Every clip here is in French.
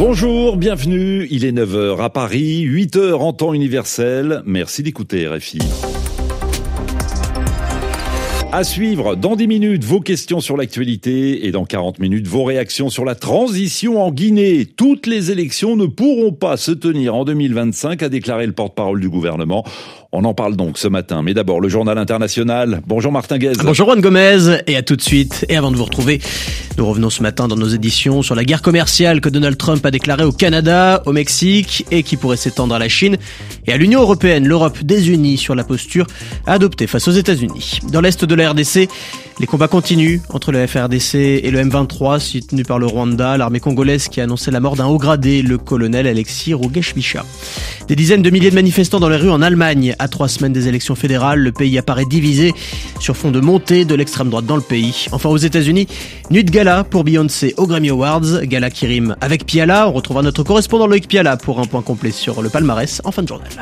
Bonjour, bienvenue, il est 9h à Paris, 8h en temps universel. Merci d'écouter RFI. À suivre, dans 10 minutes, vos questions sur l'actualité et dans 40 minutes, vos réactions sur la transition en Guinée. Toutes les élections ne pourront pas se tenir en 2025, a déclaré le porte-parole du gouvernement. On en parle donc ce matin. Mais d'abord, le journal international. Bonjour Martin Guez. Bonjour Juan Gomez. Et à tout de suite. Et avant de vous retrouver, nous revenons ce matin dans nos éditions sur la guerre commerciale que Donald Trump a déclarée au Canada, au Mexique et qui pourrait s'étendre à la Chine et à l'Union européenne. L'Europe désunie sur la posture adoptée face aux États-Unis. Dans l'est de la RDC, les combats continuent entre le FARDC et le M23, soutenu par le Rwanda, l'armée congolaise qui a annoncé la mort d'un haut gradé, le colonel Alexis Rugeshmisha. Des dizaines de milliers de manifestants dans les rues en Allemagne. À 3 semaines des élections fédérales, le pays apparaît divisé sur fond de montée de l'extrême droite dans le pays. Enfin aux États-Unis, nuit de gala pour Beyoncé aux Grammy Awards, gala qui rime avec Piala. On retrouvera notre correspondant Loïc Piala pour un point complet sur le palmarès en fin de journal.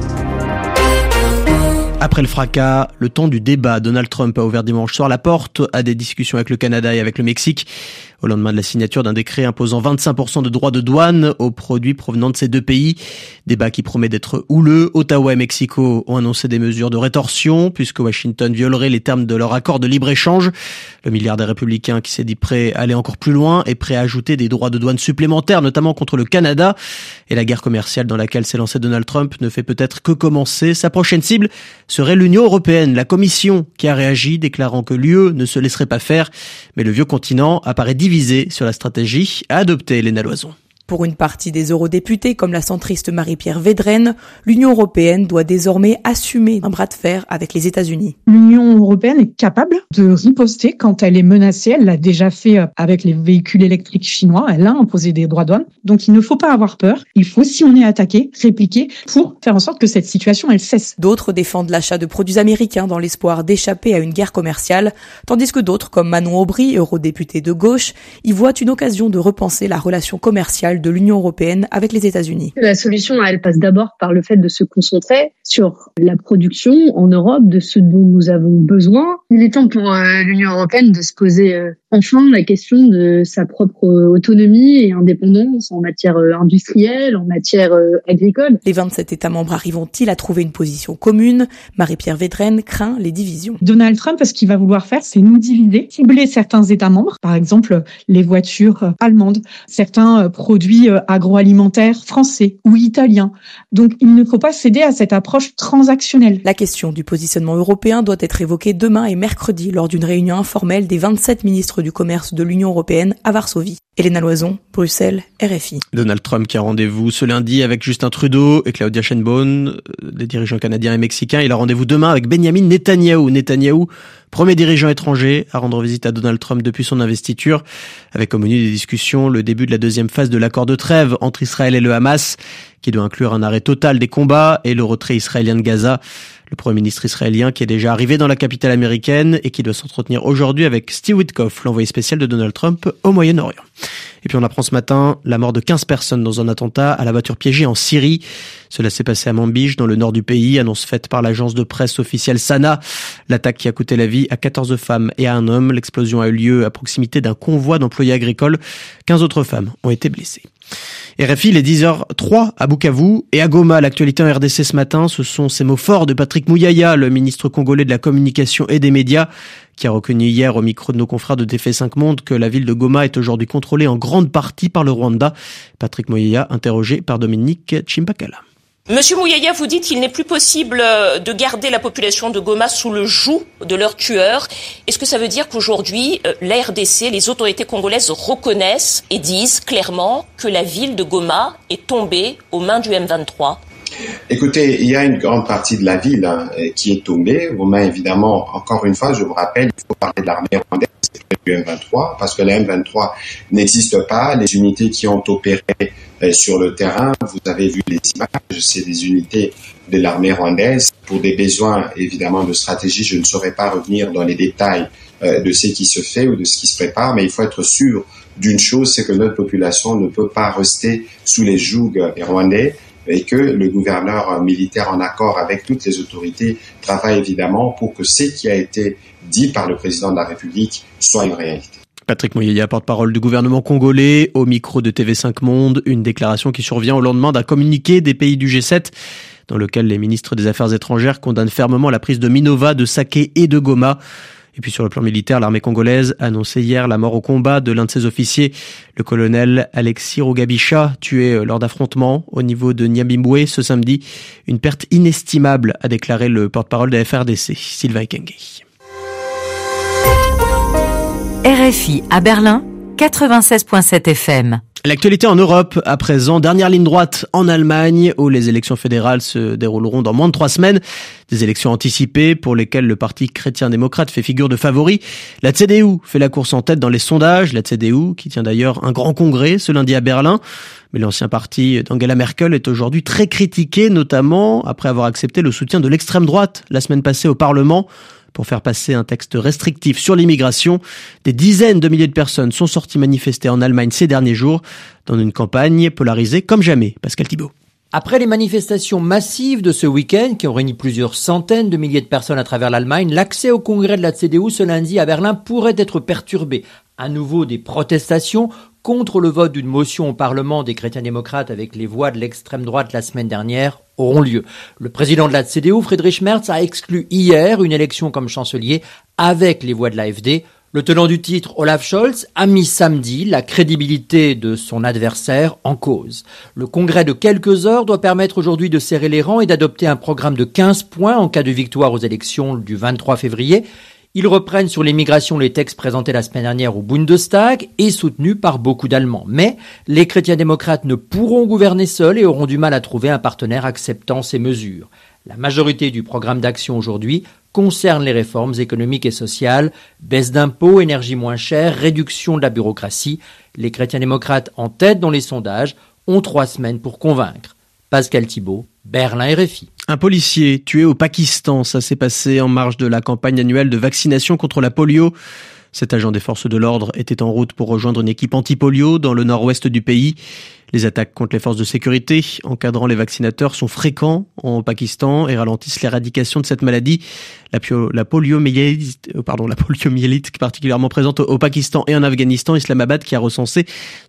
Après le fracas, le temps du débat, Donald Trump a ouvert dimanche soir la porte à des discussions avec le Canada et avec le Mexique. Au lendemain de la signature d'un décret imposant 25% de droits de douane aux produits provenant de ces deux pays. Débat qui promet d'être houleux. Ottawa et Mexico ont annoncé des mesures de rétorsion puisque Washington violerait les termes de leur accord de libre-échange. Le milliardaire républicain qui s'est dit prêt à aller encore plus loin est prêt à ajouter des droits de douane supplémentaires, notamment contre le Canada. Et la guerre commerciale dans laquelle s'est lancé Donald Trump ne fait peut-être que commencer. Sa prochaine cible serait l'Union européenne, la Commission qui a réagi, déclarant que l'UE ne se laisserait pas faire. Mais le vieux continent apparaît divisé sur la stratégie à adopter, Léna Loison. Pour une partie des eurodéputés, comme la centriste Marie-Pierre Védrenne, l'Union européenne doit désormais assumer un bras de fer avec les États-Unis. L'Union européenne est capable de riposter quand elle est menacée. Elle l'a déjà fait avec les véhicules électriques chinois. Elle a imposé des droits de douane. Donc il ne faut pas avoir peur. Il faut, si on est attaqué, répliquer pour faire en sorte que cette situation, elle cesse. D'autres défendent l'achat de produits américains dans l'espoir d'échapper à une guerre commerciale, tandis que d'autres, comme Manon Aubry, eurodéputée de gauche, y voient une occasion de repenser la relation commerciale de l'Union européenne avec les États-Unis. La solution, elle passe d'abord par le fait de se concentrer sur la production en Europe de ce dont nous avons besoin. Il est temps pour l'Union européenne de se poser enfin la question de sa propre autonomie et indépendance en matière industrielle, en matière agricole. Les 27 États membres arriveront-ils à trouver une position commune ? Marie-Pierre Védrenne craint les divisions. Donald Trump, ce qu'il va vouloir faire, c'est nous diviser, cibler certains États membres, par exemple les voitures allemandes, certains produits agroalimentaires français ou italiens. Donc il ne faut pas céder à cette approche transactionnelle. La question du positionnement européen doit être évoquée demain et mercredi lors d'une réunion informelle des 27 ministres du commerce de l'Union européenne à Varsovie. Léna Loison, Bruxelles, RFI. Donald Trump qui a rendez-vous ce lundi avec Justin Trudeau et Claudia Sheinbaum, des dirigeants canadiens et mexicains. Il a rendez-vous demain avec Benjamin Netanyahou. Netanyahou, premier dirigeant étranger à rendre visite à Donald Trump depuis son investiture, avec au menu des discussions le début de la deuxième phase de l'accord de trêve entre Israël et le Hamas, qui doit inclure un arrêt total des combats et le retrait israélien de Gaza. Le Premier ministre israélien qui est déjà arrivé dans la capitale américaine et qui doit s'entretenir aujourd'hui avec Steve Witkoff, l'envoyé spécial de Donald Trump au Moyen-Orient. Et puis on apprend ce matin la mort de 15 personnes dans un attentat à la voiture piégée en Syrie. Cela s'est passé à Manbij, dans le nord du pays, annonce faite par l'agence de presse officielle Sana. L'attaque qui a coûté la vie à 14 femmes et à un homme. L'explosion a eu lieu à proximité d'un convoi d'employés agricoles. 15 autres femmes ont été blessées. RFI, il est 10h03 à Bukavu et à Goma. L'actualité en RDC ce matin, ce sont ces mots forts de Patrick Muyaya, le ministre congolais de la communication et des médias, qui a reconnu hier au micro de nos confrères de TV5 Monde que la ville de Goma est aujourd'hui contrôlée en grande partie par le Rwanda. Patrick Muyaya, interrogé par Dominique Chimpakala. Monsieur Muyaya, vous dites qu'il n'est plus possible de garder la population de Goma sous le joug de leurs tueurs. Est-ce que ça veut dire qu'aujourd'hui, la RDC, les autorités congolaises reconnaissent et disent clairement que la ville de Goma est tombée aux mains du M23 ? Écoutez, il y a une grande partie de la ville qui est tombée aux mains, évidemment, encore une fois, je vous rappelle, il faut parler de l'armée rwandaise du M23, parce que la M23 n'existe pas. Les unités qui ont opéré sur le terrain, vous avez vu les images, c'est des unités de l'armée rwandaise. Pour des besoins, évidemment, de stratégie, je ne saurais pas revenir dans les détails de ce qui se fait ou de ce qui se prépare, mais il faut être sûr d'une chose, c'est que notre population ne peut pas rester sous les jougs des Rwandais, et que le gouverneur militaire, en accord avec toutes les autorités, travaille évidemment pour que ce qui a été dit par le président de la République soit une réalité. Patrick Mouyaya, porte-parole du gouvernement congolais, au micro de TV5 Monde, une déclaration qui survient au lendemain d'un communiqué des pays du G7 dans lequel les ministres des Affaires étrangères condamnent fermement la prise de Minova, de Saké et de Goma. Et puis sur le plan militaire, l'armée congolaise a annoncé hier la mort au combat de l'un de ses officiers, le colonel Alexis Rugabisha, tué lors d'affrontements au niveau de Nyabibwe ce samedi. Une perte inestimable, a déclaré le porte-parole de la FRDC, Sylvain Ekenge. RFI à Berlin, 96.7 FM. L'actualité en Europe, à présent, dernière ligne droite en Allemagne, où les élections fédérales se dérouleront dans moins de 3 semaines. Des élections anticipées pour lesquelles le parti chrétien-démocrate fait figure de favori. La CDU fait la course en tête dans les sondages. La CDU, qui tient d'ailleurs un grand congrès ce lundi à Berlin. Mais l'ancien parti d'Angela Merkel est aujourd'hui très critiqué, notamment après avoir accepté le soutien de l'extrême droite la semaine passée au Parlement pour faire passer un texte restrictif sur l'immigration. Des dizaines de milliers de personnes sont sorties manifester en Allemagne ces derniers jours dans une campagne polarisée comme jamais. Pascal Thibault. Après les manifestations massives de ce week-end qui ont réuni plusieurs centaines de milliers de personnes à travers l'Allemagne, l'accès au congrès de la CDU ce lundi à Berlin pourrait être perturbé. À nouveau des protestations contre le vote d'une motion au Parlement des chrétiens-démocrates avec les voix de l'extrême droite la semaine dernière auront lieu. Le président de la CDU, Friedrich Merz, a exclu hier une élection comme chancelier avec les voix de l'AfD. Le tenant du titre, Olaf Scholz, a mis samedi la crédibilité de son adversaire en cause. Le congrès de quelques heures doit permettre aujourd'hui de serrer les rangs et d'adopter un programme de 15 points en cas de victoire aux élections du 23 février. Ils reprennent sur l'immigration les textes présentés la semaine dernière au Bundestag et soutenus par beaucoup d'Allemands. Mais les chrétiens-démocrates ne pourront gouverner seuls et auront du mal à trouver un partenaire acceptant ces mesures. La majorité du programme d'action aujourd'hui concerne les réformes économiques et sociales, baisse d'impôts, énergie moins chère, réduction de la bureaucratie. Les chrétiens-démocrates en tête dans les sondages ont 3 semaines pour convaincre. Pascal Thibault, Berlin RFI. Un policier tué au Pakistan, ça s'est passé en marge de la campagne annuelle de vaccination contre la polio. Cet agent des forces de l'ordre était en route pour rejoindre une équipe anti-polio dans le nord-ouest du pays. Les attaques contre les forces de sécurité encadrant les vaccinateurs sont fréquents au Pakistan et ralentissent l'éradication de cette maladie. La poliomyélite particulièrement présente au Pakistan et en Afghanistan, Islamabad qui a recensé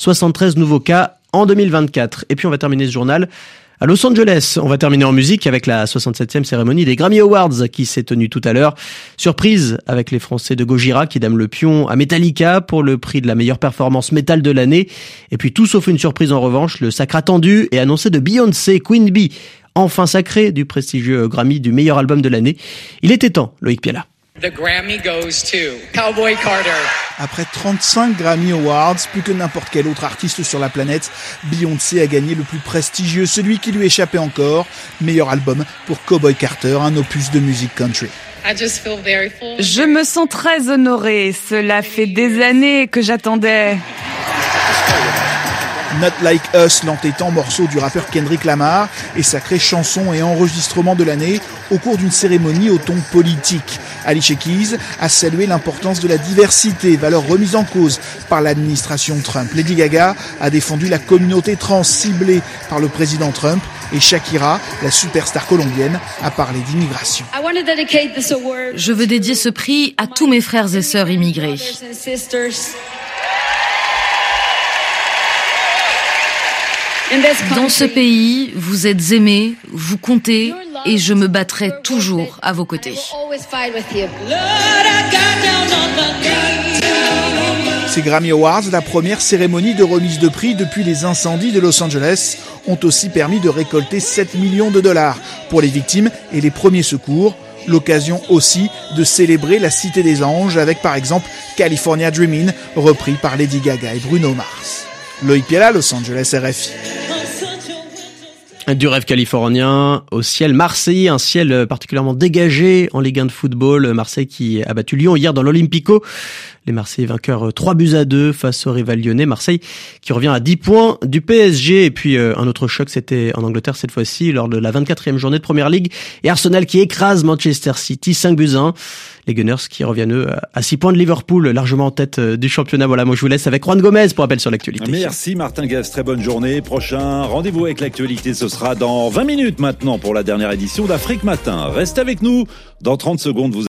73 nouveaux cas en 2024. Et puis on va terminer ce journal à Los Angeles. On va terminer en musique avec la 67e cérémonie des Grammy Awards qui s'est tenue tout à l'heure. Surprise avec les Français de Gojira qui dament le pion à Metallica pour le prix de la meilleure performance métal de l'année. Et puis tout sauf une surprise en revanche, le sacre attendu et annoncé de Beyoncé, Queen Bee, enfin sacré du prestigieux Grammy du meilleur album de l'année. Il était temps, Loïc Piala. The Grammy goes to Cowboy Carter. Après 35 Grammy Awards, plus que n'importe quel autre artiste sur la planète, Beyoncé a gagné le plus prestigieux, celui qui lui échappait encore, meilleur album pour Cowboy Carter, un opus de musique country. Je me sens très honorée, cela fait des années que j'attendais. Not Like Us, l'entêtant morceau du rappeur Kendrick Lamar, est sacré chanson et enregistrement de l'année au cours d'une cérémonie au ton politique. Alicia Keys a salué l'importance de la diversité, valeur remise en cause par l'administration Trump. Lady Gaga a défendu la communauté trans ciblée par le président Trump et Shakira, la superstar colombienne, a parlé d'immigration. Je veux dédier ce prix à tous mes frères et sœurs immigrés. Dans ce pays, vous êtes aimés, vous comptez, et je me battrai toujours à vos côtés. Ces Grammy Awards, la première cérémonie de remise de prix depuis les incendies de Los Angeles, ont aussi permis de récolter 7 millions de dollars pour les victimes et les premiers secours. L'occasion aussi de célébrer la Cité des Anges avec par exemple California Dreamin', repris par Lady Gaga et Bruno Mars. Loïc Piala, Los Angeles, RFI. Du rêve californien au ciel marseillais, un ciel particulièrement dégagé en Ligue 1 de football. Marseille qui a battu Lyon hier dans l'Olympico. Les Marseillais vainqueurs 3-2 face au rival lyonnais. Marseille qui revient à 10 points du PSG. Et puis un autre choc, c'était en Angleterre cette fois-ci lors de la 24e journée de Première Ligue. Et Arsenal qui écrase Manchester City 5-1. Les Gunners qui reviennent eux à 6 points de Liverpool, largement en tête du championnat. Voilà, moi je vous laisse avec Juan Gomez pour rappel sur l'actualité. Merci Martin Guest, très bonne journée. Prochain rendez-vous avec l'actualité, ce sera dans 20 minutes maintenant pour la dernière édition d'Afrique Matin. Restez avec nous, dans 30 secondes vous